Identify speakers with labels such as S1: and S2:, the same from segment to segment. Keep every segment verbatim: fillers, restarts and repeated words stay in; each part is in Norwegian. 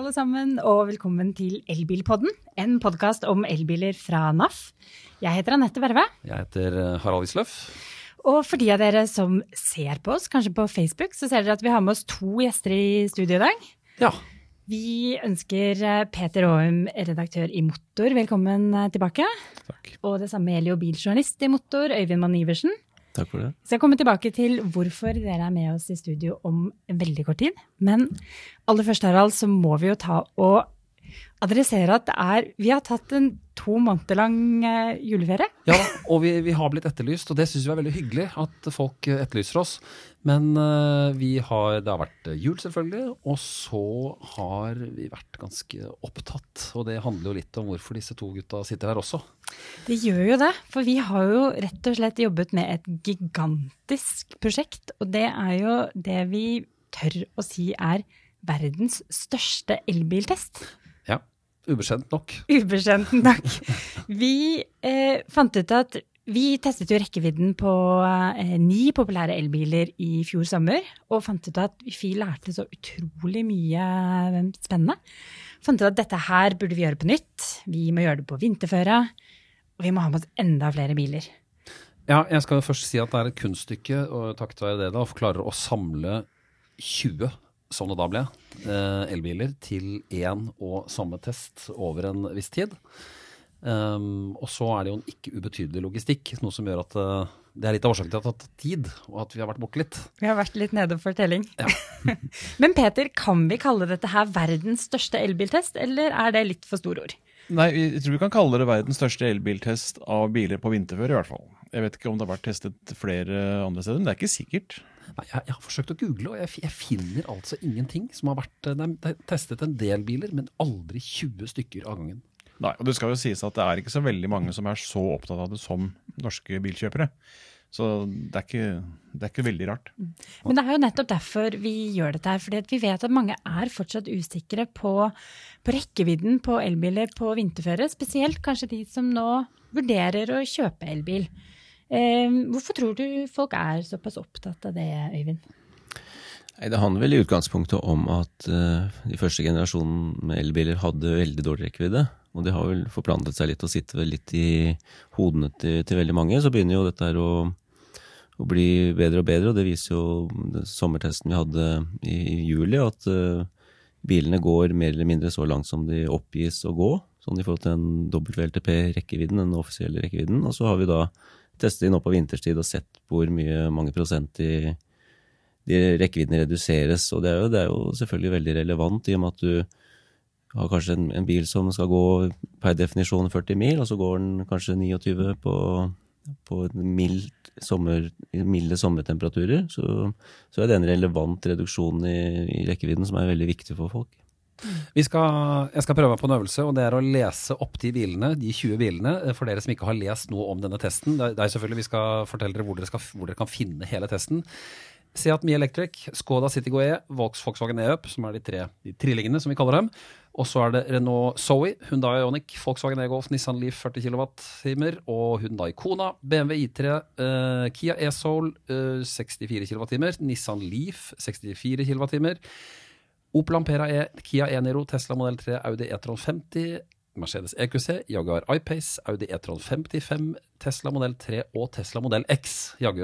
S1: alle sammen, og velkommen til Elbilpodden, en podcast om elbiler fra N A F. Jeg heter Annette Berve.
S2: Jeg heter Harald Isløff.
S1: Og for de av dere som ser på oss, kanskje på Facebook, så ser dere at vi har med oss to gjester i studio i dag.
S2: Ja.
S1: Vi ønsker Peter Aum, redaktør i Motor, velkommen tilbake.
S3: Takk.
S1: Og det samme gjelder jo biljournalist i Motor, Øyvind Mann Iversen.
S3: Takk for det.
S1: Så jeg kommer tilbake til hvorfor dere er med oss i studio om en veldig kort tid. Men aller først, Harald, så må vi jo ta og adressere at det er, vi har tatt en to måneder lang uh, juleferie.
S2: Ja, og vi, vi har blitt etterlyst, og det synes vi er veldig hyggelig at folk etterlyser oss. Men uh, vi har, det har vært jul selvfølgelig, og så har vi vært ganske opptatt. Og det handler jo litt om hvorfor disse to gutta sitter her også.
S1: Det gjør jo det, for vi har jo rett og slett jobbet med et gigantisk prosjekt, og det er jo det vi tør å si er verdens største elbiltest.
S2: Ja, ubeskjent nok.
S1: Ubeskjent nok. Vi eh, fant ut at vi testet jo rekkevidden på eh, ni populære elbiler i fjor sommer, og fant ut at vi lærte så utrolig mye spennende. Fant ut at dette her burde vi gjøre på nytt, vi må gjøre det på vinterføre, og vi må ha med oss enda flere biler.
S2: Ja, jeg skal jo først si at det er et kunststykke, og takket være det da, og klarer å samle tjue som det da ble, eh, elbiler til en og samme test over en viss tid. Um, og så er det jo en ikke ubetydelig logistikk, noe som gjør at uh, det er litt av årsaken til at det har tatt tid, og at vi har vært borte litt.
S1: Vi har vært litt nede for telling.
S2: Ja.
S1: Men Peter, kan vi kalle dette her verdens største elbiltest, eller er det litt for store ord?
S3: Nei, jeg tror vi kan kalle det verdens største elbiltest av biler på vinterføre i hvert fall. Jeg vet ikke om det har vært testet flere andre steder, men det er ikke sikkert.
S2: Nei, jeg, jeg har forsøkt å google, og jeg, jeg finner altså ingenting som har vært det er testet en del biler, men aldri tjue stykker av gangen.
S3: Nei, og det skal jo sies at det er ikke så veldig mange som er så opptatt av det som norske bilkjøpere. Så det er ikke, det er ikke veldig rart.
S1: Men det er jo nettopp derfor vi gjør dette her, fordi vi vet at mange er fortsatt usikre på, på rekkevidden på elbiler på vinterføre, spesielt kanskje de som nå vurderer å kjøpe elbil. Eh, hvorfor tror du folk er såpass opptatt av det, Øyvind?
S4: Nei, det handler vel i utgangspunktet om at uh, de første generasjonen med elbiler hadde veldig dårlig rekkevidde, og det har vel forplantet seg litt og sitter vel litt i hodene til, til veldig mange. Så begynner jo dette her å, å bli bedre og bedre, og det viser jo den sommertesten vi hadde i, i juli, at uh, bilene går mer eller mindre så langt som de oppgis å gå, sånn i forhold til den W L T P-rekkevidden, den offisielle rekkevidden, og så har vi da testet inn opp på vinterstid og sett hvor mye, mange prosent de, de rekkeviddene reduseres, og det er, jo, det er jo selvfølgelig veldig relevant i og med at du har kanskje en, en bil som skal gå per definisjon førti mil, og så går den kanskje niogtyve på, på mild sommer, milde sommertemperaturer, så, så er det en relevant reduksjon i, i rekkevidden som er veldig viktig for folk.
S2: Vi skal, jeg skal prøve meg på en øvelse, og det er å lese opp de bilene, de tjue bilene, for dere som ikke har lest noe om denne testen. Det er, det er selvfølgelig vi skal fortelle dere hvor dere, skal, hvor dere kan finne hele testen. Seat Mii Electric, Skoda Citigo E, Volkswagen E-Up, som er de tre de trillingene som vi kaller dem. Og så er det Renault Zoe, Hyundai Ioniq, Volkswagen E-Golf, Nissan Leaf førti kilowattimer, og Hyundai Kona, B M W i tre, uh, Kia E-Soul uh, sekstifire kilowattimer, Nissan Leaf sekstifire kilowattimer, Opel Ampera E, Kia E-Niro, Tesla Model tre, Audi e-tron femti, Mercedes E Q C, Jaguar I-Pace, Audi e-tron femtifem, Tesla Model tre og Tesla Model X, jaggu.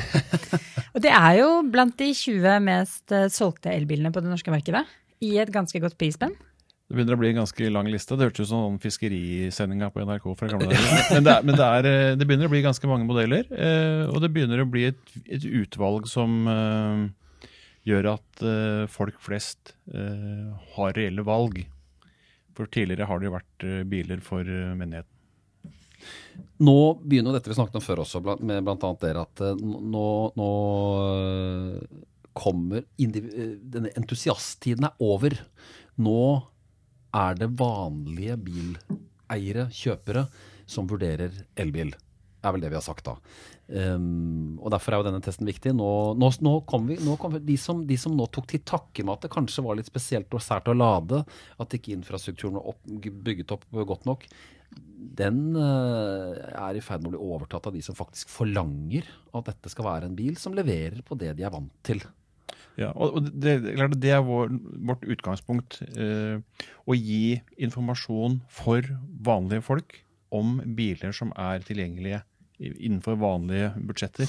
S1: Og det er jo blant de tjue mest solgte elbilene på det norske markedet, i et ganske godt prisspenn.
S3: Det begynner å bli en ganske lang liste. Det hørtes ut som en fiskerisendinga på N R K fra gamle dager. Men, det, er, men det, er, det begynner å bli ganske mange modeller, og det begynner å bli et, et utvalg som gjør at uh, folk flest uh, har reelle valg. For tidligere har det jo vært uh, biler for uh, menigheten.
S2: Nå begynner dette vi snakket om før også, blant, med blant annet dere, at uh, nå, nå uh, kommer indiv- uh, denne entusiasttiden er over. Nå er det vanlige bileiere, kjøpere, som vurderer elbil. Det er vel det vi har sagt da. Um, og derfor er jo denne testen viktig. Nå, nå, nå kom vi, nå kom vi de, som, de som nå tok til takke med at det kanskje var litt spesielt og sært å lade, at ikke infrastrukturen var opp, bygget opp godt nok, den uh, er i ferd med å bli overtatt av de som faktisk forlanger at dette skal være en bil som leverer på det de er vant til.
S3: Ja, og det, det er vår, vårt utgangspunkt, eh, å gi informasjon for vanlige folk om biler som er tilgjengelige innenfor vanlige budsjetter.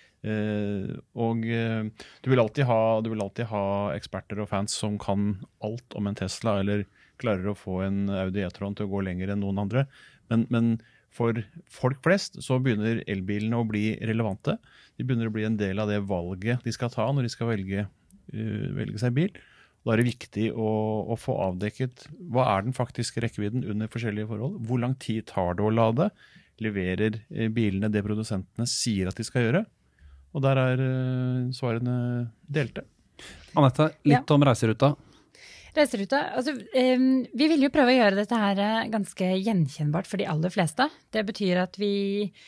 S3: Eh, og eh, du vil alltid ha, du vil alltid ha eksperter og fans som kan alt om en Tesla, eller klarer å få en Audi e-tron til å gå lenger enn noen andre. Men, men for folk flest så begynner elbilene å bli relevante. De begynner å bli en del av det valget de skal ta når de skal velge, uh, velge seg bil. Da er det viktig å, å få avdekket hva er den faktiske rekkevidden under forskjellige forhold. Hvor lang tid tar det å lade? Leverer bilene det produsentene sier at de skal gjøre? Og der er uh, svarene delte.
S2: Anette, litt
S1: Ja.
S2: om reiseruta.
S1: Reiseruta, altså um, vi vil jo prøve å gjøre dette her eh, ganske gjenkjennbart for de aller fleste. Det betyr at vi,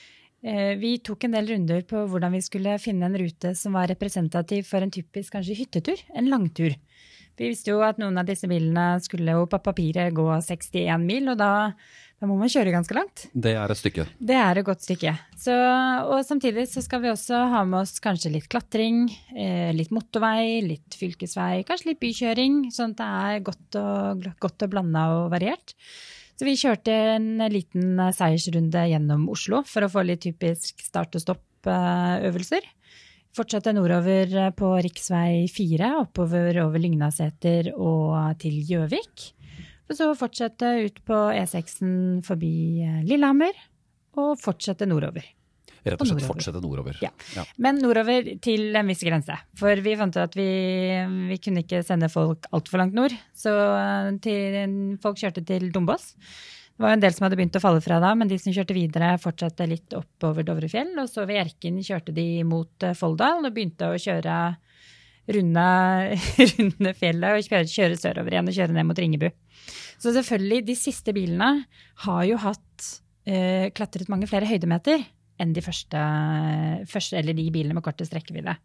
S1: eh, vi tok en del runder på hvordan vi skulle finne en rute som var representativ for en typisk kanskje hyttetur, en langtur. Vi visste jo at noen av disse bilene skulle jo på papiret gå sekstien mil, og da, da må man kjøre ganske langt.
S2: Det er et stykke.
S1: Det er et godt stykke. Så, og samtidig så skal vi også ha med oss kanskje litt klatring, eh, litt motorvei, litt fylkesvei, kanskje litt bykjøring, sånn at det er godt og, godt og blandet og variert. Så vi kjørte en liten seiersrunde gjennom Oslo for å få litt typisk start- og stopp-øvelser. Fortsatte nordover på riksvei fire, oppover over Lygnaseter og til Gjøvik. Og så fortsette ut på E seksen forbi Lillehammer, og fortsette nordover.
S2: Rett og slett
S1: nordover.
S2: fortsette nordover.
S1: Ja.
S2: Ja.
S1: Men nordover til en viss grense. For vi fant ut at vi, vi kunne ikke sende folk alt for langt nord. Så til, folk kjørte til Dombås. Det var jo en del som hadde begynt å falle fra da, men de som kjørte videre fortsatte litt oppover Dovrefjell. Og så ved Erken kjørte de mot Folldal og begynte å kjøre runde, runde fjellet og kjøre, kjøre sørover igjen og kjøre ned mot Ringebu. Så selvfølgelig, de siste bilene har jo hatt eh, klatret mange flere høydemeter enn de første, første, eller de bilene med kortest rekkevidde.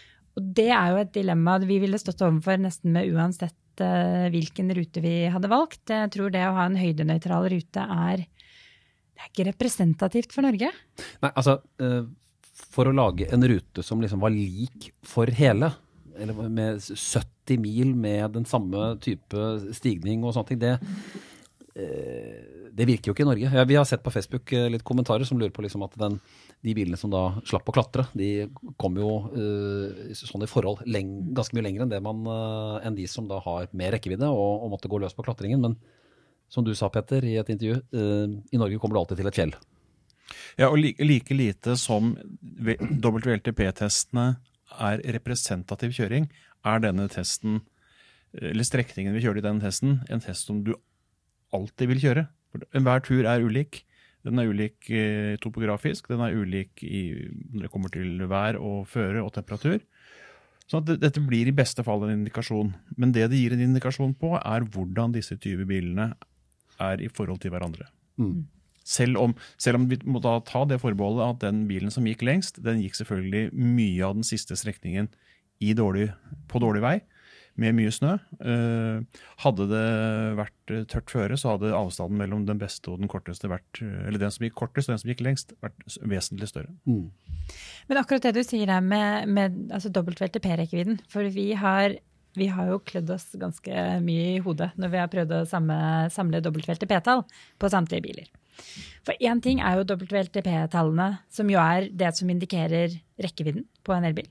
S1: Og det er jo et dilemma vi ville stått overfor nesten med uansett uh, hvilken rute vi hadde valgt. Jeg tror det å ha en høydenøytral rute er, det er ikke representativt for Norge.
S2: Nei, altså, eh, for å lage en rute som liksom var lik for hele, eller med sytti mil med den samme type stigning og sånne ting, det, eh, det virker jo ikke i Norge. Ja, vi har sett på Facebook eh, litt kommentarer som lurer på liksom at den, de bilene som da slapp å klatre, de kom jo eh, sånn i forhold leng, ganske mye lenger enn, det man, eh, enn de som da har mer rekkevidde og, og måtte gå løs på klatringen. Men som du sa, Petter, i et intervju, eh, i Norge kommer du alltid til et fjell.
S3: Ja, og like, like lite som W L T P-testene er representativ kjøring, er denne testen, eller strekningen vi kjørte i denne testen, en test som du alltid vil kjøre. For enhver tur er ulik. Den er ulik eh, topografisk, den er ulik i, når det kommer til vær og føre og temperatur. Så at det, dette blir i beste fall en indikasjon. Men det det gir en indikasjon på, er hvordan disse tyve bilene er i forhold til hverandre.
S2: Mm.
S3: Selv om, selv om vi må da ta det forbeholdet at den bilen som gikk lengst, den gikk selvfølgelig mye av den siste strekningen i dårlig, på dårlig vei, med mye snø. Uh, hadde det vært tørt føre, så hadde avstanden mellom den beste og den korteste vært, eller den som gikk kortest og den som gikk lengst, vært vesentlig større.
S2: Mm.
S1: Men akkurat det du sier der med, med altså W L T P-rekkevidden, for vi har, vi har jo klødd oss ganske mye i hodet når vi har prøvd å samle, samle W L T P-tall på samtlige biler. For en ting er jo W L T P-tallene, som jo er det som indikerer rekkevidden på en elbil.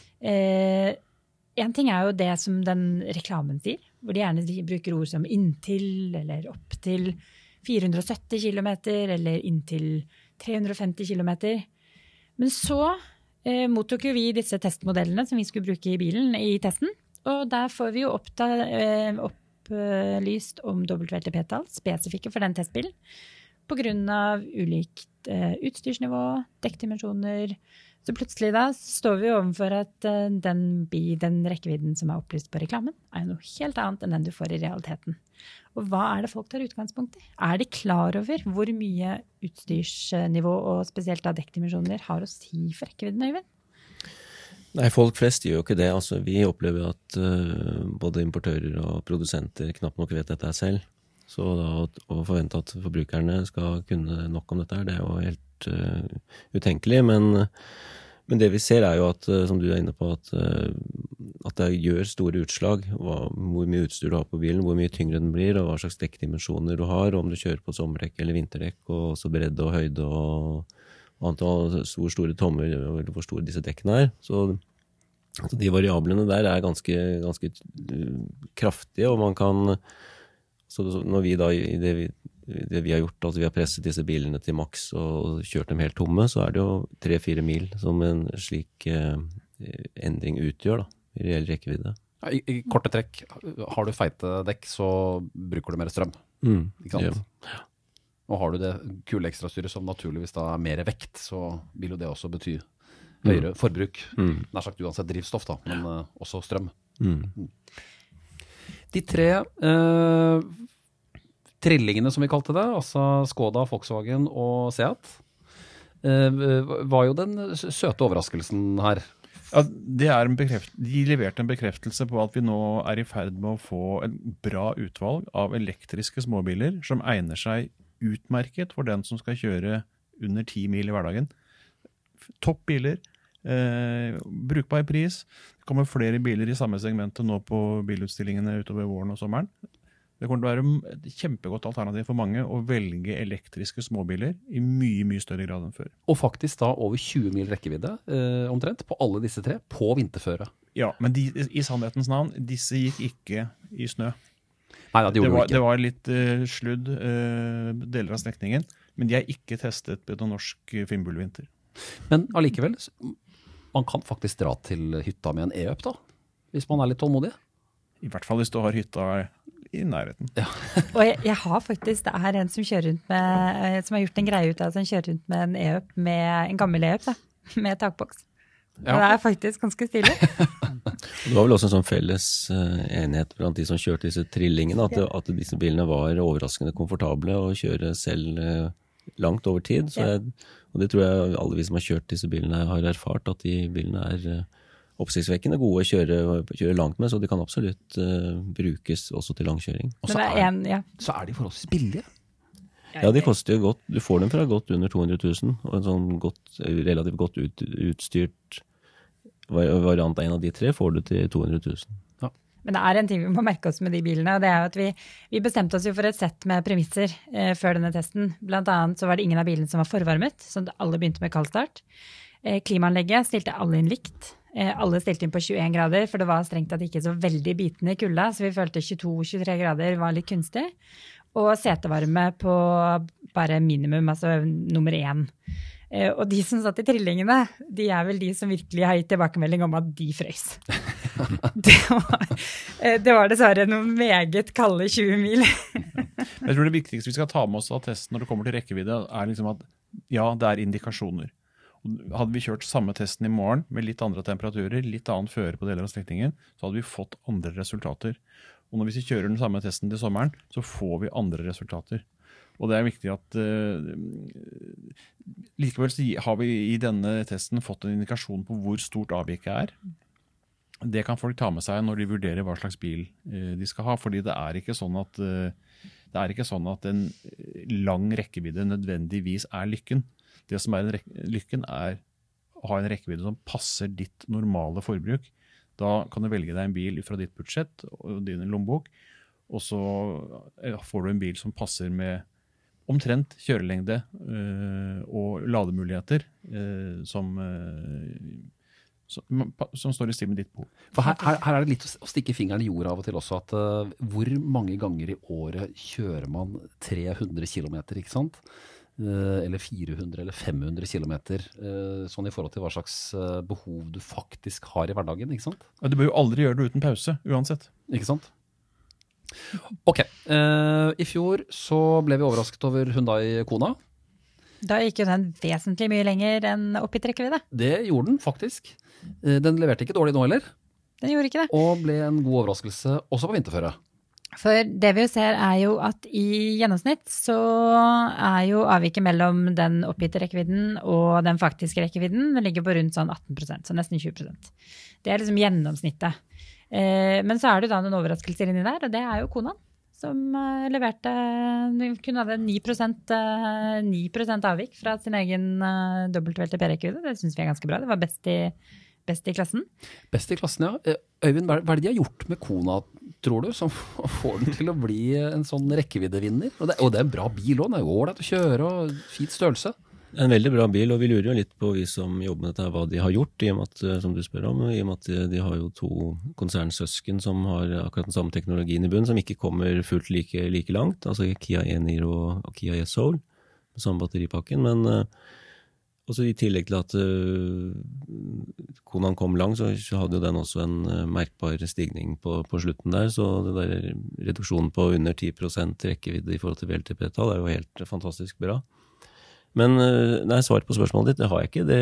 S1: Eh, en ting er jo det som den reklamen sier, hvor de gjerne bruker ord som inntil, eller opp til fire hundre og sytti kilometer, eller inntil tre hundre og femti kilometer. Men så eh, mottok jo vi disse testmodellene som vi skulle bruke i bilen i testen, og der får vi jo oppta, eh, opplyst om W L T P-tall, spesifikke for den testbilen, på grunn av ulikt uh, utstyrsnivå, dekkdimensjoner. Så plutselig da står vi overfor at uh, den, den rekkevidden som er opplyst på reklamen, er noe helt annet enn den du får i realiteten. Og hva er det folk tar utgangspunkt i? Er de klar over hvor mye utstyrsnivå og spesielt da dekkdimensjoner har å si for rekkevidden, Øyvind?
S4: Nei, folk flest gjør jo ikke det. Altså, vi opplever at uh, både importører og produsenter knapt nok vet dette selv. Så da, å forvente at forbrukerne skal kunne nok om dette, det er jo helt uh, utenkelig. Men, men det vi ser er jo at, uh, som du er inne på, at uh, at det gjør store utslag, hva, hvor mye utstyr du har på bilen, hvor mye tyngre den blir, og hva slags dekkdimensjoner du har, og om du kjører på sommerdekk eller vinterdekk, og også bredde og høyde, og, og antall, hvor store tommer, eller hvor store disse dekkene er. Så, så de variablene der er ganske, ganske kraftige, og man kan, så når vi da, i det vi, det vi har gjort, altså vi har presset disse bilene til maks og kjørt dem helt tomme, så er det jo tre-fire mil som en slik eh, endring utgjør da, i reell rekkevidde.
S2: Ja, i, I korte trekk, har du feite dekk, så bruker du mer strøm.
S4: Mm,
S2: ikke sant? Ja. Og har du det kule ekstrastyret som naturligvis da er mer vekt, så vil jo det også bety høyere mm. forbruk. Mm. Nær sagt uansett drivstoff da, men uh, også strøm. Mm. De tre uh, trillingene som vi kalte det, altså Skoda, Volkswagen og Seat, uh, var jo den søte overraskelsen her.
S3: Ja, det er en bekreft- de leverte en bekreftelse på at vi nå er i ferd med å få en bra utvalg av elektriske småbiler som egner seg utmerket for den som skal kjøre under ti mil i hverdagen. Topp biler, eh, brukbar pris. Det kommer flere biler i samme segmentet nå på bilutstillingene utover våren og sommeren. Det kommer til å være et kjempegodt alternativ for mange å velge elektriske småbiler i mye, mye større grad enn før.
S2: Og faktisk da over tjue mil rekkevidde eh, omtrent på alle disse tre på vinterføre.
S3: Ja, men de, i sannhetens navn, disse gikk ikke i snø.
S2: Nei, det,
S3: det, var,
S2: ikke.
S3: det var litt uh, sludd uh, deler av strekningen, men de er ikke testet på en norsk Finnbull-vinter.
S2: Men allikevel, man kan faktisk dra til hytta med en e-up da, hvis man er litt tålmodig.
S3: I hvert fall hvis du har hytta i nærheten.
S2: Ja.
S1: Og jeg, jeg har faktisk, det er en som kjører rundt med, som har gjort en greie ut av, som kjører rundt med en e-up, med en gammel e-up da, med takboks. Ja. Det er faktisk ganske stilig.
S4: Det var vel også en sånn felles uh, enighet blant de som kjørte disse trillingene, at, ja. at disse bilene var overraskende komfortable å kjøre selv uh, langt over tid. Så jeg, og det tror jeg alle vi som har kjørt disse bilene har erfart, at de bilene er uh, oppsiktsvekkende gode å kjøre, kjøre langt med, så de kan absolutt uh, brukes også til langkjøring.
S2: Og så er, er, en, ja. så er de forholdsvis billige.
S4: Ja, de koster jo godt. Du får dem fra godt under to hundre tusen, og en sånn godt, relativt godt ut, utstyrt variant av en av de tre får du til to hundre tusen.
S1: Ja. Men det er en ting vi må merke oss med de bilene, og det er at vi, vi bestemte oss jo for et sett med premisser eh, før denne testen. Blant annet så var det ingen av bilene som var forvarmet, så alle begynte med kaldstart. Eh, klimaanlegget stilte alle inn likt. Eh, alle stilte inn på tjueen grader, for det var strengt tatt ikke så veldig bitende kulda, så vi følte tjueto til tjuetre grader var litt kunstig. Og setevarme på bare minimum, altså nummer én. Eh, og de som satt i trillingene, de er vel de som virkelig har gitt tilbakemelding om at de frøys. det, var, eh, det var dessverre noen meget kalde tjue mil.
S3: Jeg tror det viktigste vi skal ta med oss av testen når det kommer til rekkevidde, er liksom at ja, det er indikasjoner. Hadde vi kjørt samme testen i morgen med litt andre temperaturer, litt annet føre på deler av strekningen, så hadde vi fått andre resultater. Og når vi kjører den samme testen til sommeren, så får vi andre resultater. Og det er viktig at uh, likevel så har vi i denne testen fått en indikasjon på hvor stort avviket er. Det kan folk ta med seg når de vurderer hva slags bil uh, de skal ha, fordi det er ikke sånn at, uh, det er ikke sånn at en lang rekkevidde nødvendigvis er lykken. Det som er en rekke, lykken er å ha en rekkevidde som passer ditt normale forbruk. Da kan du velge deg en bil fra ditt budsjett og din lommebok, og så får du en bil som passer med omtrent kjørelengde øh, og lademuligheter øh, som, øh, som, som står i stil med ditt behov.
S2: For her, her, her er det litt å stikke fingeren i jorda av og til også, at uh, hvor mange ganger i året kjører man tre hundre kilometer, ikke sant? Eller fire hundre eller fem hundre kilometer, sånn i forhold til hva slags behov du faktisk har i hverdagen, ikke sant?
S3: Ja, du bør jo aldri gjøre det uten pause, uansett.
S2: Ikke sant? Ok, i fjor så ble vi overrasket over Hyundai Kona.
S1: Da gikk jo den vesentlig mye lenger enn oppgitt rekkevidde.
S2: Det gjorde den faktisk. Den leverte ikke dårlig nå heller.
S1: Den gjorde ikke det.
S2: Og ble en god overraskelse også på vinterføre.
S1: For det vi jo ser er jo at i gjennomsnitt så er jo avviket mellom den oppgitte rekkevidden og den faktiske rekkevidden, den ligger på rundt sånn atten prosent, så nesten tjue prosent. Det er liksom gjennomsnittet. Eh, men så er det jo da noen overraskelser inni der, og det er jo Konaen, som eh, leverte, kun hadde ni prosent, eh, ni prosent avvik fra sin egen eh, W L T P-rekkevidde. Det synes vi er ganske bra. Det var best i best i klassen.
S2: Best i klassen, ja. Eh, Øyvind, hva er det de har gjort med Kona, tror du, som får den til å bli en sånn rekkeviddevinner? Og det, og det er en bra bil også, den er jo ålreit å kjøre og fint størrelse.
S4: En veldig bra bil, og vi lurer jo litt på, vi som jobber med dette, hva de har gjort, i og med at, som du spør om, i og med at de, de har jo to konsernsøsken som har akkurat den samme teknologien i bunn, som ikke kommer fullt like, like langt, altså Kia e-Niro og Kia e-Soul, med samme batteripakken, men uh, også i tillegg til at uh, Konaen kom lang, så hadde jo den også en uh, merkbar stigning på, på slutten der, så det der reduksjonen på under ti prosent rekkevidde i forhold til V L T P-tall er jo helt fantastisk bra. Men nei, svar på spørsmålet ditt, det har jeg ikke. Det,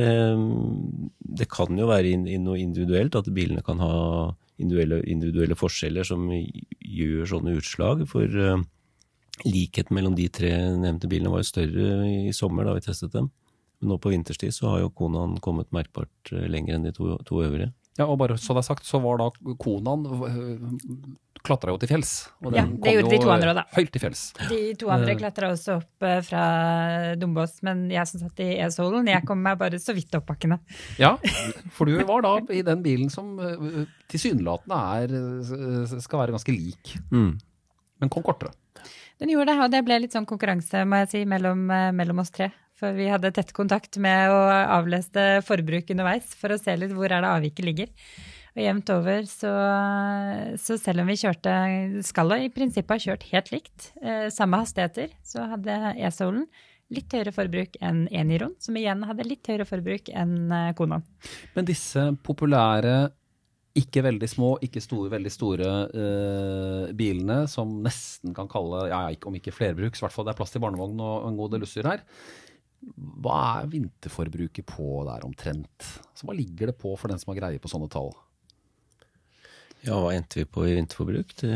S4: det kan jo være in, in noe individuelt, at bilene kan ha individuelle, individuelle forskjeller som gjør sånne utslag, for uh, likheten mellom de tre nevnte bilene var jo større i sommer da vi testet dem. Men nå på vinterstid så har jo Konaen kommet merkbart lenger enn de to, to øvrige.
S2: Ja, og bare så det er sagt, så var da Konaen klatra jo til fjells. Og
S1: Ja,
S2: den
S1: det
S2: kom
S1: gjorde de
S2: jo
S1: to andre da.
S2: Høyt til fjells.
S1: De to andre klatra også opp eh, fra Dombås, men jeg som satt i e-solen, jeg kom meg bare så vidt opp bakkene.
S2: Ja, for du var da i den bilen som uh, tilsynelatende er, uh, skal være ganske lik,
S4: Mm.
S2: men kom kortere.
S1: Den gjorde det, og det ble litt sånn konkurranse, må jeg si, mellom, eh, mellom oss tre. For vi hadde tett kontakt med å avleste forbruk underveis, for å se litt hvor er det avviket ligger. Og jevnt over, så, så selv om vi kjørte skallet, i prinsippet har kjørt helt likt, eh, samme hastigheter, så hadde e-solen litt høyere forbruk enn e-Niroen, som igjen hadde litt høyere forbruk enn eh, Konaen.
S2: Men disse populære, ikke veldig små, ikke store, veldig store uh, bilene, som nesten kan kalle, ja, om ikke flerbruks, i hvert fall det er plass til barnevogn og en god del utstyr her. Hva er vinterforbruket på der omtrent? Så hva ligger det på for den som har greie på sånne tall?
S4: Ja, hva endte vi på i vinterforbruk? Det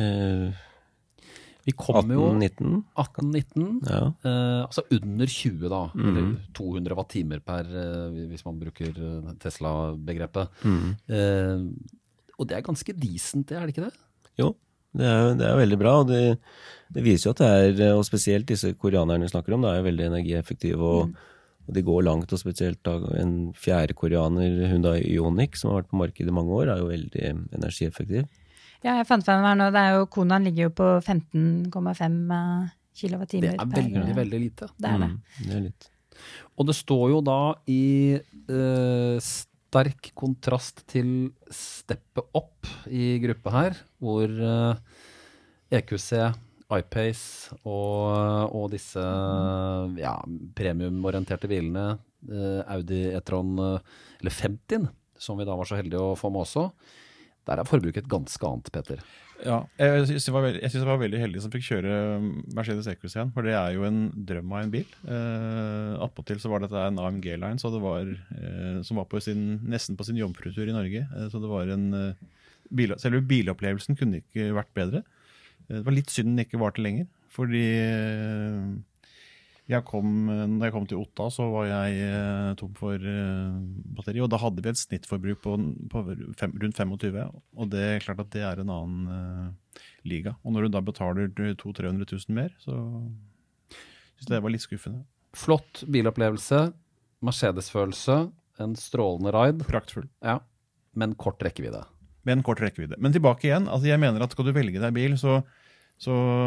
S2: Vi kommer jo
S4: atten nitten.
S2: atten nitten,
S4: Ja.
S2: eh, altså under tjue da,
S4: Mhm.
S2: eller to hundre watt-timer per, eh, hvis man bruker eh, Tesla-begrepet.
S4: Mm.
S2: Eh, og det er ganske decent, det er det ikke det?
S4: Jo, det er, det er veldig bra, og det, det viser jo at det er, og spesielt disse koreanerne vi snakker om, det er jo veldig energieffektive, og,
S1: Mm.
S4: og de går langt, og spesielt da, en fjerde koreaner, Hyundai Ioniq, som har vært på markedet i mange år, er jo veldig energieffektiv.
S1: Ja, jeg fant frem her nå, det er jo, Konaen ligger jo på femten komma fem eh,
S2: Det
S1: kilowattimer
S2: er veldig, veldig lite.
S1: Det er det.
S4: Mm, det er litt.
S2: Og det står jo da i eh, sterk kontrast til steppet opp i gruppa her, hvor eh, E Q C, iPace og, og disse ja, premiumorienterte bilene, eh, Audi e-tron, eh, eller femtien, som vi da var så heldige å få med også, der er forbruket ganske annet, Peter.
S3: Ja, jeg synes jeg var veldig, jeg synes jeg var veldig heldig som fikk kjøre Mercedes E Q C igjen, for det er jo en drøm av en bil. Eh, Attpåtil så var dette en A M G-line, så det var, eh, som var på sin, nesten på sin jomfrutur i Norge. Eh, så det var en, eh, bil, selve bilopplevelsen kunne ikke vært bedre. Eh, det var litt synd den ikke varte lenger, fordi eh, jeg kom, når jeg kom til Otta, så var jeg eh, tom for eh, batteri, og da hadde vi et snittforbruk på, på fem, rundt tjuefem, og det er klart at det er en annen eh, liga. Og når du da betaler to hundre til tre hundre tusen mer, så synes jeg det var litt skuffende.
S2: Flott bilopplevelse, Mercedes-følelse, en strålende ride,
S3: Praktfull.
S2: ja, men kort rekkevidde.
S3: Med en kort rekkevidde. Men tilbake igjen, altså jeg mener at skal du velge deg bil, så, så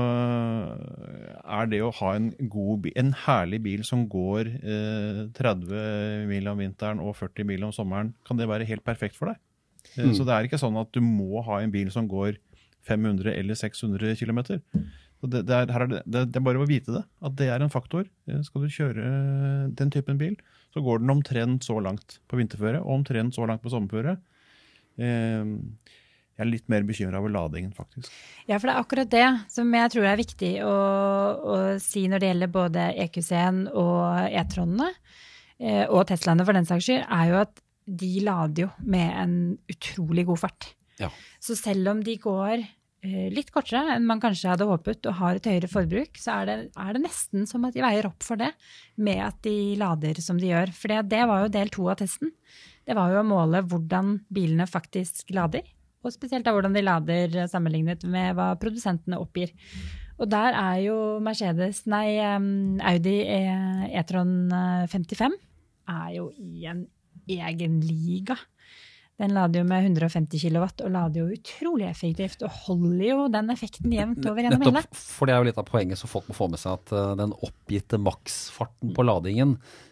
S3: er det å ha en god bil, en herlig bil som går eh, tretti mil om vinteren og førti mil om sommeren, kan det være helt perfekt for deg. Eh,
S2: Mm.
S3: Så det er ikke sånn at du må ha en bil som går fem hundre eller seks hundre kilometer. Så det, det, er, her er det, det, det er bare å vite det, at det er en faktor. Eh, Skal du kjøre den typen bil, så går den omtrent så langt på vinterføre, og omtrent så langt på sommerføre. Eh, Jeg er litt mer bekymret over ladingen, faktisk.
S1: Ja, for det er akkurat det som jeg tror er viktig å, å si når det gjelder både E Q C-en og e-tronene, eh, og Teslaene for den saks skyld, er jo at de lader jo med en utrolig god fart.
S2: Ja.
S1: Så selv om de går eh, litt kortere enn man kanskje hadde håpet og har et høyere forbruk, så er det, er det nesten som at de veier opp for det med at de lader som de gjør. For det, det var jo del to av testen. Det var jo å måle hvordan bilene faktisk lader. Og spesielt da hvordan de lader sammenlignet med hva produsentene oppgir. Og der er jo Mercedes, nei, um, Audi e- e-tron femtifem er jo i en egen liga. Den lader jo med hundre og femti kilowatt og lader jo utrolig effektivt og holder jo den effekten jevnt over gjennom hele.
S2: Nettopp, for det er jo litt av poenget så folk må få med seg at uh, den oppgitte maksfarten på ladingen,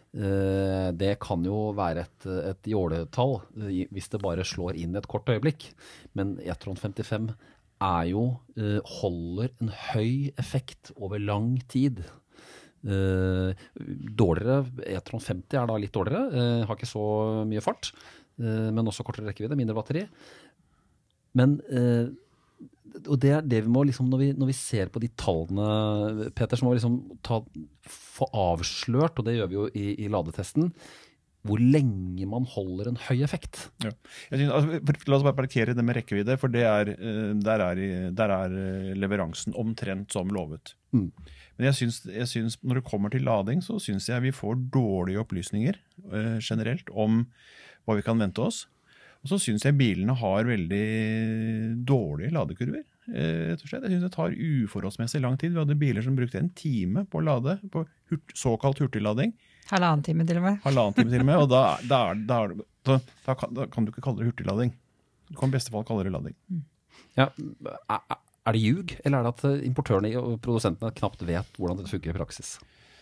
S2: uh, det kan jo være et, et jåletall uh, hvis det bare slår inn et kort øyeblikk. Men E-tron femtifem er jo, uh, holder en høy effekt over lang tid. Uh, dårligere, E-tron femti er da litt dårligere, uh, har ikke så mye fart. Men også kortere rekkevidde, mindre batteri. Men eh, og det er det vi må liksom, når vi, når vi ser på de tallene, Peter, så må vi liksom ta, få avslørt, og det gjør vi jo i, i ladetesten, hvor lenge man holder en høy effekt.
S3: Ja. Jeg synes, altså, la oss bare parkere det med rekkevidde, for det er, der, er, der er leveransen omtrent som lovet. Mm. Men jeg synes, jeg synes, når det kommer til lading, så synes jeg vi får dårlige opplysninger eh, generelt om hva vi kan vente oss. Og så synes jeg bilene har veldig dårlige ladekurver, eh, rett og slett. Jeg synes det tar uforholdsmessig lang tid. Vi hadde biler som brukte en time på å lade, på hurt, såkalt hurtiglading.
S1: Halvannen time til og med.
S3: Halvannen time til og med, og da, da, da, da, da, kan, da kan du ikke kalle det hurtiglading. Du kan i beste fall kalle det lading.
S2: Mm. Ja, er, er det ljug, eller er det at importørene og produsentene knapt vet hvordan det funker i praksis?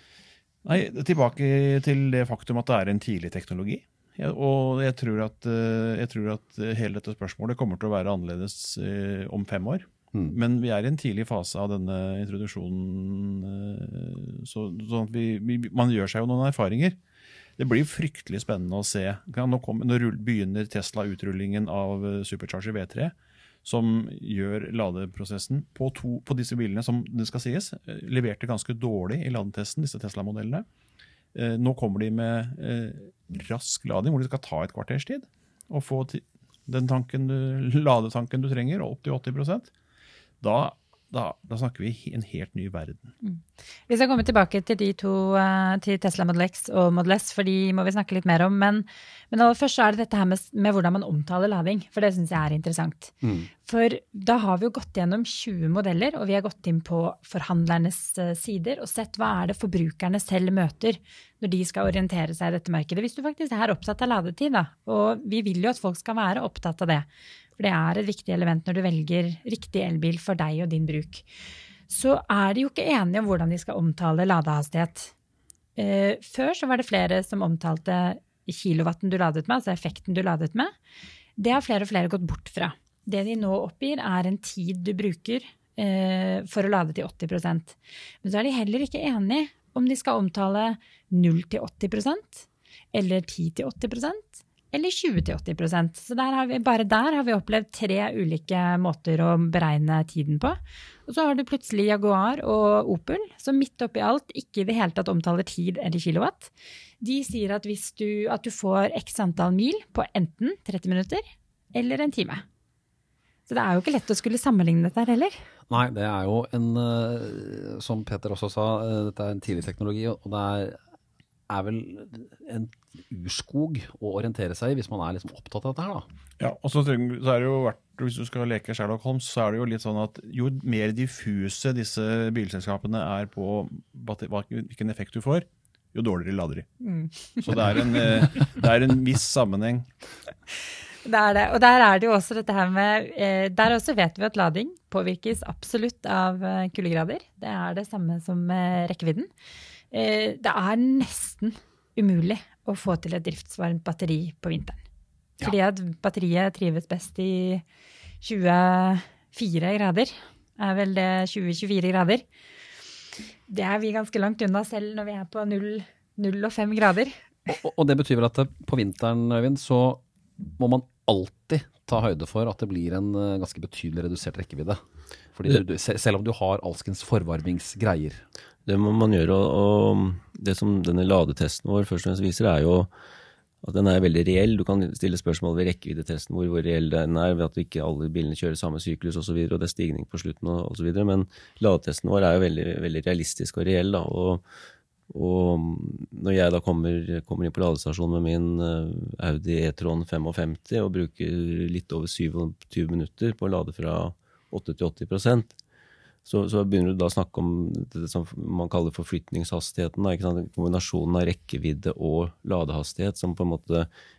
S3: Nei, tilbake til det faktum at det er en tidlig teknologi. Ja, og jeg tror, at, jeg tror at hele dette spørsmålet kommer til å være annerledes eh, om fem år. Mm. Men vi er i en tidlig fase av denne introduksjonen, eh, så, sånn at vi, vi, man gjør seg jo noen erfaringer. Det blir fryktelig spennende å se. Nå, kommer, nå begynner Tesla utrullingen av Supercharger V tre, som gjør ladeprosessen på, to, på disse bilene, som det skal sies, leverte ganske dårlig i ladetesten, disse Tesla-modellene. Eh, nå kommer de med eh, rask lading, hvor de skal ta et kvarters tid, og få den tanken du, ladetanken du trenger, opp til åtti prosent. Da, da, da snakker vi en helt ny verden.
S1: Mm. Vi skal komme tilbake til de to, uh, til Tesla Model X og Model S, for de må vi snakke litt mer om. Men, men aller først så er det dette her med, med hvordan man omtaler lading, for det synes jeg er interessant. Mm. For da har vi jo gått gjennom tjue modeller, og vi har gått inn på forhandlernes uh, sider og sett hva er det forbrukerne selv møter når de skal orientere seg i dette markedet. Hvis du faktisk er opptatt av ladetid, da, og vi vil jo at folk skal være opptatt av det, for det er et viktig element når du velger riktig elbil for deg og din bruk, så er de jo ikke enige om hvordan de skal omtale ladehastighet. Eh, før så var det flere som omtalte kilowatten du ladet med, altså effekten du ladet med. Det har flere og flere gått bort fra. Det de nå oppgir er en tid du bruker eh, for å lade til åtti prosent. Men så er de heller ikke enige om de skal omtale null til åtti prosent, eller ti til åtti prosent, eller tjue til åtti prosent. Så der har vi, bare der har vi opplevd tre ulike måter å beregne tiden på. Og så har du plutselig Jaguar og Opel, som midt oppi alt ikke i det hele tatt omtaler tid eller kilowatt. De sier at, hvis du, at du får x antall mil på enten tretti minutter eller en time. Så det er jo ikke lett å skulle sammenligne dette her heller.
S2: Nei, det er jo en, som Peter også sa, dette er en tidlig teknologi, og det er er vel en urskog å orientere seg i hvis man er liksom opptatt av dette her da.
S3: Ja, og så, så er det jo vært, hvis du skal leke Sherlock Holmes, så er det jo litt sånn at jo mer diffuse disse bilselskapene er på hvilken effekt du får, jo dårligere lader de. Mm. Så det er, en, det er en viss sammenheng.
S1: Det er det, og der er det jo også dette her med, der også vet vi at lading påvirkes absolutt av kuldegrader. Det er det samme som rekkevidden. Det er nesten umulig å få til et driftsvarmt batteri på vinteren. Ja. Fordi at batteriet trives best i tjuefire grader. Er vel det tjue til tjuefire grader. Det er vi ganske langt unna selv når vi er på null, null og fem grader.
S2: Og, og det betyr vel at på vinteren, Øyvind, så må man alltid ta høyde for at det blir en ganske betydelig redusert rekkevidde. Fordi du, selv om du har alskens forvarmingsgreier.
S4: Det må man gjøre, og, og det som denne ladetesten vår først og fremst viser er jo at den er veldig reell. Du kan stille spørsmål ved rekkeviddetesten hvor, hvor reell den er, ved at ikke alle bilene kjører samme syklus og så videre, og det er stigning på slutten og, og så videre, men ladetesten vår er jo veldig, veldig realistisk og reell da, og, og når jeg da kommer, kommer inn på ladestasjonen med min Audi e-tron femtifem og bruker litt over syttisju minutter på å lade fra åtti til åtti prosent, Så, så begynner du da å snakke om det som man kaller forflytningshastigheten, da, ikke sant? Kombinasjonen av rekkevidde og ladehastighet, som på en måte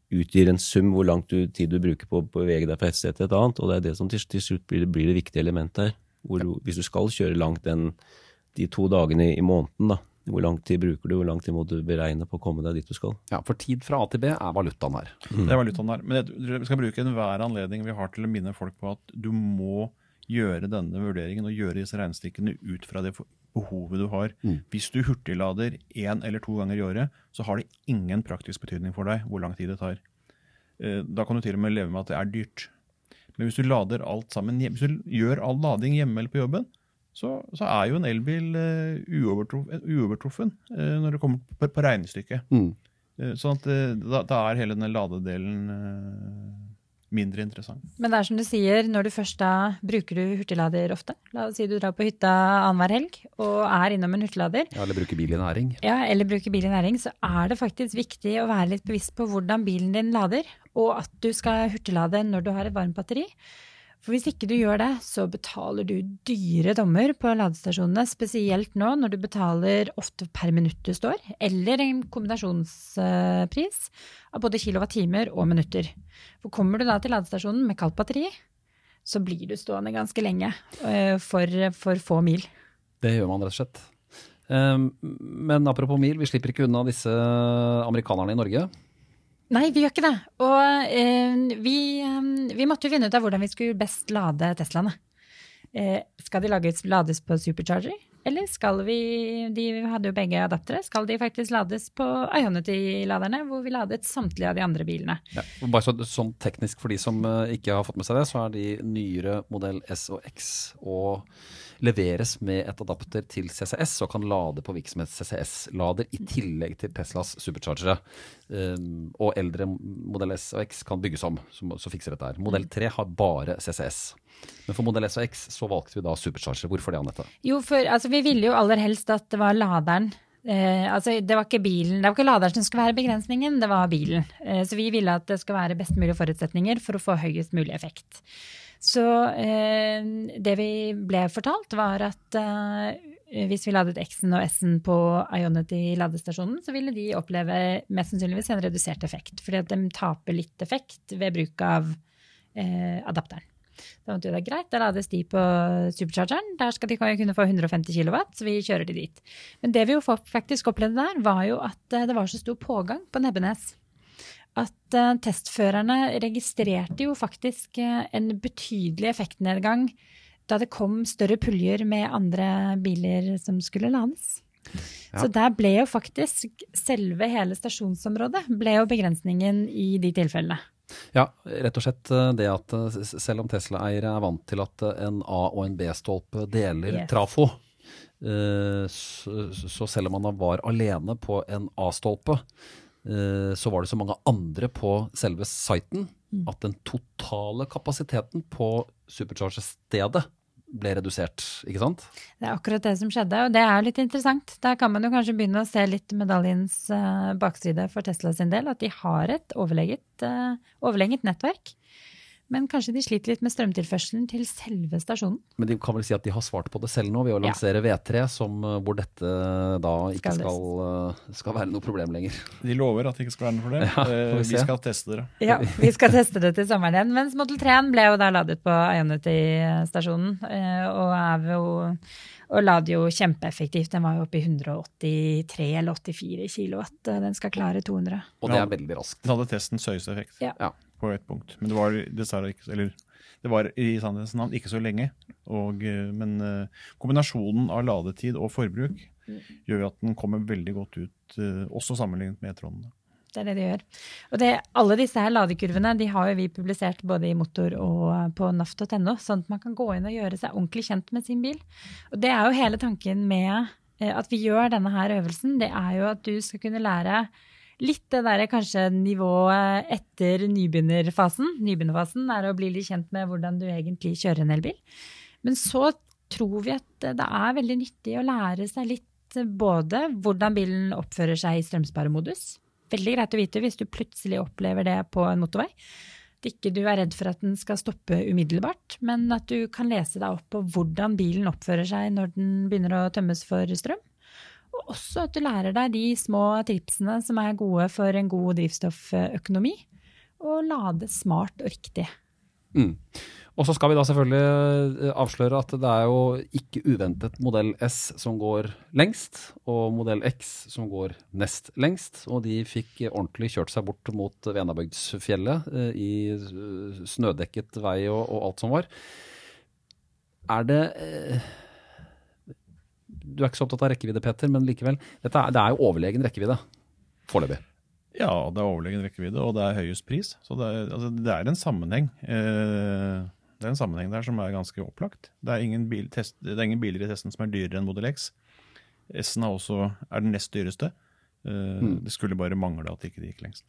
S4: utgir en sum hvor lang du, tid du bruker på å bevege deg fra et sted til et annet, og det er det som til, til slutt blir, blir det viktige elementet her. Hvor, ja. Hvis du skal kjøre langt den, de to dagene i, i måneden, da, hvor lang tid bruker du, hvor lang tid må du beregne på å komme deg dit du skal?
S2: Ja, for tid fra A til B er valutaen her.
S3: Mm. Det er valutaen her. Men jeg, vi skal bruke enhver anledning vi har til å minne folk på at du må gjøre denne vurderingen og gjøre disse regnestykkene ut fra det behovet du har. Mm. Hvis du hurtiglader en eller to ganger i året, så har det ingen praktisk betydning for deg hvor lang tid det tar. Da kan du til og med leve med at det er dyrt. Men hvis du lader alt sammen, hvis du gjør all lading hjemme eller på jobben, så, så er jo en elbil uh, uovertruffen, uovertruffen uh, når det kommer på, på regnestykket. Mm. Uh, sånn at uh, da, da er hele denne ladedelen uh, mindre interessant.
S1: Men det er som du sier, når du først da bruker du hurtiglader ofte. La oss si du drar på hytta annenhver helg og er innom en hurtiglader.
S2: Ja, eller bruker bil i næring.
S1: Ja, eller bruker bil i næring, så er det faktisk viktig å være litt bevisst på hvordan bilen din lader, og at du skal hurtiglade når du har et varmt batteri. For hvis ikke du gjør det, så betaler du dyre dommer på ladestasjonene, spesielt nå når du betaler ofte per minutt du står, eller en kombinasjonspris av både kilowattimer og minutter. For kommer du da til ladestasjonen med kaldt batteri, så blir du stående ganske lenge for, for få mil.
S2: Det gjør man rett og slett. Men apropos mil, vi slipper ikke unna disse amerikanerne i Norge.
S1: Nei, vi gjør ikke det. Og eh, vi, eh, vi måtte jo finne ut av hvordan vi skulle best lade Teslaene. Eh, skal de lages, lades på supercharger? Eller skal vi, de hadde jo begge adaptere, skal de faktisk lades på Ionity-laderne, hvor vi ladet samtlige av de andre bilene?
S2: Ja, bare så, sånn teknisk for de som ikke har fått med seg det, så er de nyere modell S og X og leveres med et adapter til C C S og kan lade på virksomhets C C S-lader i tillegg til Teslas superchargere. Um, og eldre modell S og X kan bygges om, så, så fikser dette her. Modell tre har bare C C S. Men for modell S og X så valgte vi da superchargere. Hvorfor det, Annette?
S1: Jo, for altså, vi ville jo aller helst at det var laderen. Eh, altså, det var ikke bilen, det var ikke laderen som skulle være begrensningen, det var bilen. Eh, så vi ville at det skulle være best mulige forutsetninger for å få høyest mulig effekt. Så eh, det vi ble fortalt var at eh, hvis vi ladet X-en og S-en på Ionity ladestasjonen, så ville de oppleve mest sannsynligvis en redusert effekt, fordi at de taper litt effekt ved bruk av eh, adapteren. Da måtte jo det greit, da lades de på superchargeren, der skal de kunne få hundre og femti kilowatt, så vi kjører de dit. Men det vi jo faktisk opplevde der, var jo at det var så stor pågang på Nebbenes. At uh, testførerne registrerte jo faktisk uh, en betydelig effektnedgang da det kom større puljer med andre biler som skulle lades. Ja. Så der ble jo faktisk selve hele stasjonsområdet ble jo begrensningen i de tilfellene.
S2: Ja, rett og slett det at selv om Tesla-eiere er vant til at en A- og en B-stolpe deler yes. trafo, uh, så, så selv om man var alene på en A-stolpe, så var det så mange andre på selve siten at den totale kapasiteten på supercharger-stedet ble redusert, ikke sant? Det
S1: er akkurat det som skjedde, og det er litt interessant. Der kan man jo kanskje begynne å se litt medaljens uh, bakside for Tesla sin del, at de har et overlegget, uh, overlegget nettverk. Men kanskje de sliter litt med strømtilførselen til selve stasjonen.
S2: Men de kan vel si at de har svart på det selv nå ved å lansere ja. V tre, som, hvor dette da ikke skal, skal, skal være noe problem lenger.
S3: De lover at det ikke skal være noe problem. Ja, vi, vi skal teste det.
S1: Ja, vi skal teste det til sommeren igjen. Mens Model tre ble jo da ladet på Ionity-stasjonen, og er jo... Og lader jo kjempeeffektivt. Den var jo oppe i hundre og åttitre eller åttifire kilowatt. Den skal klare to hundre.
S2: Og det er veldig raskt.
S3: Den hadde testens høyeste effekt
S1: ja.
S3: Ja, på et punkt. Men det var, dessverre ikke, eller, det var i sannhetens navn ikke så lenge. Og, men uh, kombinasjonen av ladetid og forbruk mm. gjør at den kommer veldig godt ut, uh, også sammenlignet med e-tronene.
S1: Det er det de gjør. Og det, alle disse her ladekurvene, de har jo vi publisert både i Motor og på naft punktum no, sånn at man kan gå inn og gjøre seg ordentlig kjent med sin bil. Og det er jo hele tanken med at vi gjør denne her øvelsen, det er jo at du skal kunne lære litt det der kanskje nivået etter nybegynnerfasen. Nybegynnerfasen er å bli litt kjent med hvordan du egentlig kjører en elbil. Men så tror vi at det er veldig nyttig å lære seg litt både hvordan bilen oppfører seg i strømsparemodus. Veldig greit å vite hvis du plutselig opplever det på en motorvei. At ikke du er redd for at den skal stoppe umiddelbart, men at du kan lese deg opp på hvordan bilen oppfører seg når den begynner å tømmes for strøm. Og også at du lærer deg de små tipsene som er gode for en god drivstofføkonomi. å lade smart og riktig.
S2: Mm. Og så skal vi da selvfølgelig avsløre at det er jo ikke uventet modell S som går lengst, og modell X som går nest lengst, og de fikk ordentlig kjørt seg bort mot Venabygdsfjellet eh, i snødekket vei og, og alt som var. Er det... Eh, du er ikke så opptatt av rekkevidde, Peter, men likevel, dette er, det er jo overlegen rekkevidde, foreløpig.
S3: Ja, det er overlegen rekkevidde, og det er høyest pris. Så det er, altså, det er en sammenheng. Eh, det er en sammenheng der som er ganske opplagt. Det er ingen, bil, test, det er ingen biler i testen som er dyrere enn Model X. S-en er også er den nest dyreste. Eh, mm. Det skulle bare mangle at det ikke gikk lengst.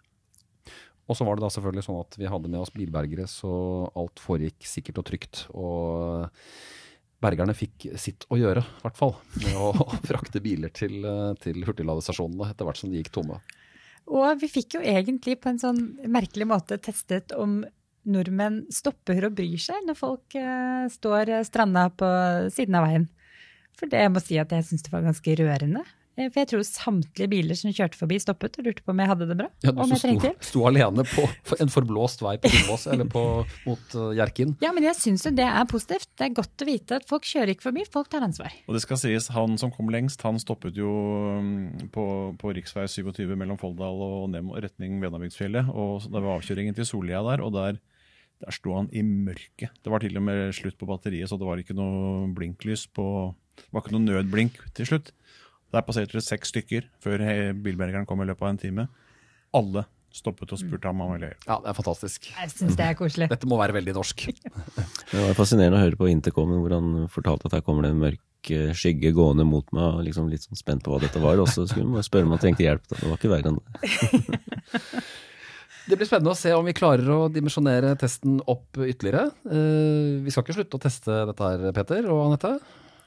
S2: Og så var det da selvfølgelig sånn at vi hadde med oss bilbergere, så alt foregikk sikkert og trygt. Og bergerne fikk sitt å gjøre, i hvert fall, med å frakte biler til, til hurtigladestasjonene etter hvert som de gikk tomme.
S1: Og vi fikk jo egentlig på en sånn merkelig måte testet om nordmenn stopper og bryr seg når folk uh, står stranda på siden av veien. For det jeg må si at jeg synes det var ganske rørende. For jeg tror samtlige biler som kjørte forbi stoppet og lurte på om jeg hadde det bra.
S2: Ja, du
S1: om jeg
S2: sto, sto alene på en forblåst vei på Dombås eller på, mot uh, Hjerkinn.
S1: Ja, men jeg synes jo det er positivt. Det er godt å vite at folk kjører ikke forbi, folk tar ansvar.
S3: Og det skal sies, han som kom lengst, han stoppet jo på, på riksvei syttisju mellom Folldal og ned retning Venabygdsfjellet, og det var avkjøringen til Sollia der, og der, der sto han i mørket. Det var til og med slutt på batteriet, så det var ikke noe blinklys på, det var ikke noe nødblink til slutt. Der passerte det seks stykker før bilbergeren kom i løpet av en time. Alle stoppet og spurte ham om han ville hjelpe.
S2: Ja, det er fantastisk.
S1: Jeg synes det er koselig.
S2: Dette må være veldig norsk.
S4: Det var fascinerende å høre på intercomen hvor han fortalte at her kommer det en mørk skygge gående mot meg, og liksom litt sånn spent på hva dette var. Og så skulle man spørre om han trengte hjelp. Det var ikke verre enn det.
S2: Det blir spennende å se om vi klarer å dimensjonere testen opp ytterligere. Vi skal ikke slutte å teste dette her, Peter og Annette.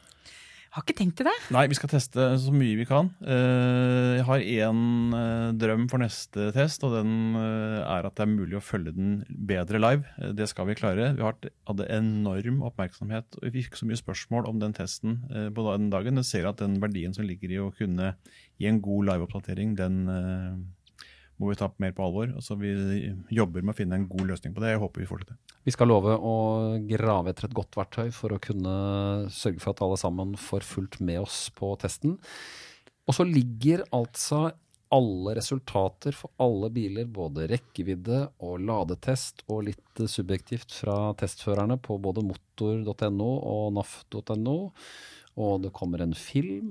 S1: Har ikke tenkt til det.
S3: Nei, vi skal teste så mye vi kan. Jeg har en drøm for neste test, og den er at det er mulig å følge den bedre live. Det skal vi klare. Vi hadde enorm oppmerksomhet, og vi fikk så mye spørsmål om den testen på den dagen. Jeg ser at den verdien som ligger i å kunne gi en god live-oppdatering, den må vi ta mer på alvor. Så vi jobber med å finne en god løsning på det. Jeg håper vi får det til.
S2: Vi skal love å grave etter et godt verktøy for å kunne sørge for at alle sammen får fulgt med oss på testen. Og så ligger altså alle resultater for alle biler, både rekkevidde og ladetest og litt subjektivt fra testførerne på både motor punktum no og naf punktum no. Og det kommer en film,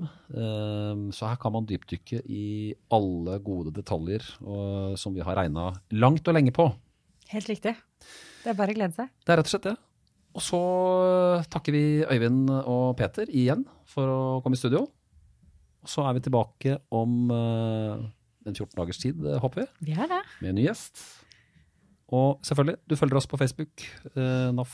S2: så her kan man dypdykke i alle gode detaljer som vi har regnet langt og lenge på.
S1: Helt riktig. Det er bare å glede seg.
S2: Det er rett og slett det. Og så takker vi Øyvind og Peter igjen for å komme i studio. Og så er vi tilbake om en fjorten dagers tid, håper vi.
S1: Vi er det.
S2: Med en ny gjest. Og selvfølgelig, du følger oss på Facebook, NAF,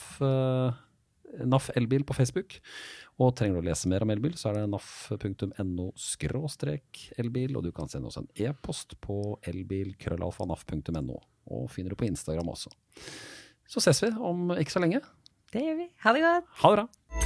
S2: NAF Elbil på Facebook. Og trenger du å lese mer om elbil, så er det naf punktum no skråstrek elbil, og du kan sende oss en e-post på elbil krøllalfa naf punktum no, og finner du på Instagram også. Så ses vi om ikke så lenge.
S1: Det gjør vi. Ha det godt.
S2: Ha det bra.